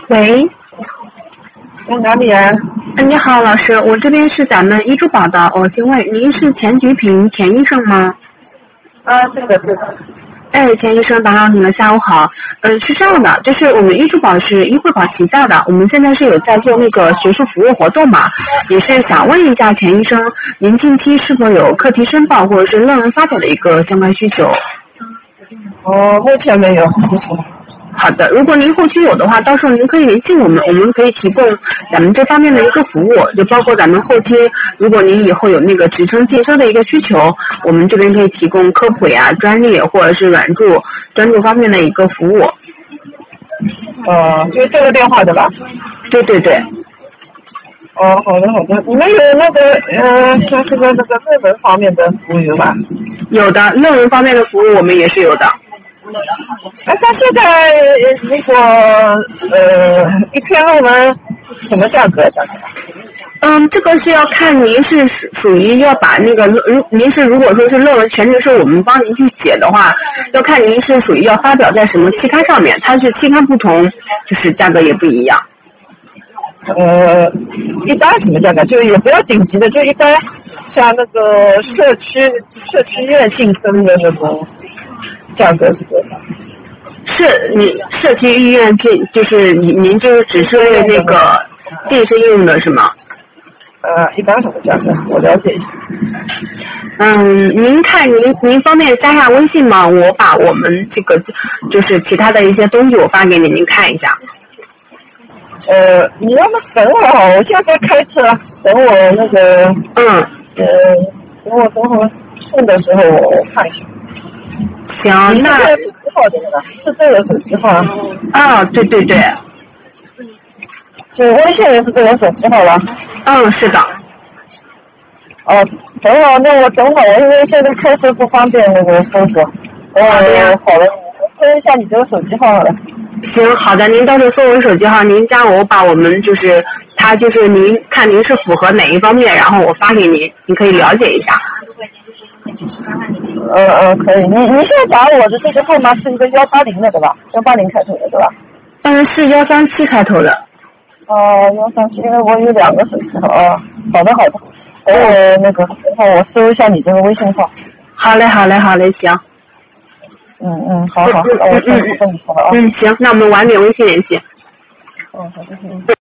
喂， 在哪里啊？ 你好，老师，我这边是咱们医珠宝的，我请问您是钱菊平钱医生吗？ 啊，对的，对的。 钱医生，打扰你了，下午好。是这样的，就是我们医珠宝是医惠保旗下的，我们现在是有在做那个学术服务活动嘛，也是想问一下钱医生，您近期是否有课题申报或者是论文发表的一个相关需求？ 目前没有，谢谢。 好的，如果您后期有的话，到时候您可以联系我们，我们可以提供咱们这方面的一个服务，就包括咱们后期，如果您以后有那个职称晋升的一个需求，我们这边可以提供科普呀、专利或者是专注方面的一个服务。 就是这个电话的吧？ 对对对。 好的好的。你们有那个像这个论文方面的服务有吗？ 有的，论文方面的服务我们也是有的。 像现在如果一篇论文什么价格？ 这个是要看您是属于要把那个您是如果说是论文全程是我们帮您去写的话，要看您是属于要发表在什么期刊上面，它是期刊不同，就是价格也不一样。 一般什么价格？就也不要顶级的，就一般像那个社区院性生的那种价格是多少？ 是你社区医院就是您就是只是为那个健身用的是吗？ 一般什么价格？我了解一下。 您看您方便加下微信吗？我把我们这个就是其他的一些东西我发给您，您看一下。 你要么等我好，我现在开车，等我那个等我送的时候我看一下。 行，那是手机号对吧？是这个手机号啊？对对对。 就微信也是这个手机号了？ 是的。 等会我因为现在开车不方便那个搜索。好的，我搜一下你这个手机号好了。 行，好的，您到时候搜我手机号，您加我把我们就是他就是您看您是符合哪一方面，然后我发给您，你可以了解一下。 可以。你现在打我的这个号码是一个180的对吧？180开头的对吧？ 是137开头的。 137，因为我有2个手机号啊。好的。那个我搜一下你这个微信号。 好嘞，行。 好，那我跟你说了啊。 行，那我们晚点微信联系。 好的。